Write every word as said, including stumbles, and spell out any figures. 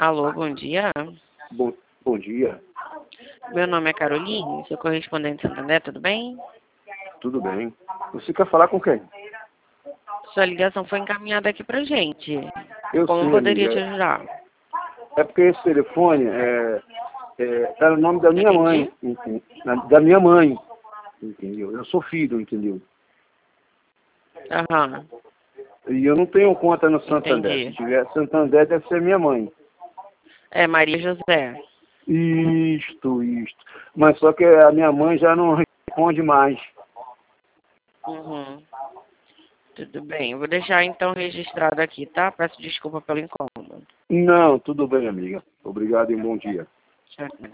Alô, bom dia. Bom, bom dia. Meu nome é Caroline, sou correspondente de Santander, tudo bem? Tudo bem. Você quer falar com quem? Sua ligação foi encaminhada aqui pra gente. Eu Como sei, poderia amiga. te ajudar? É porque esse telefone é, é, era o nome da minha Entendi. mãe. enten- na- Da minha mãe. Entendeu? Eu sou filho, entendeu? Aham, E eu não tenho conta no Santander. Se entendi. tiver Santander, deve ser minha mãe. É Maria José. Isto, isto. Mas só que a minha mãe já não responde mais. Uhum. Tudo bem, eu vou deixar então registrado aqui, tá? Peço desculpa pelo incômodo. Não, tudo bem, amiga. Obrigado e um bom dia. Tchau.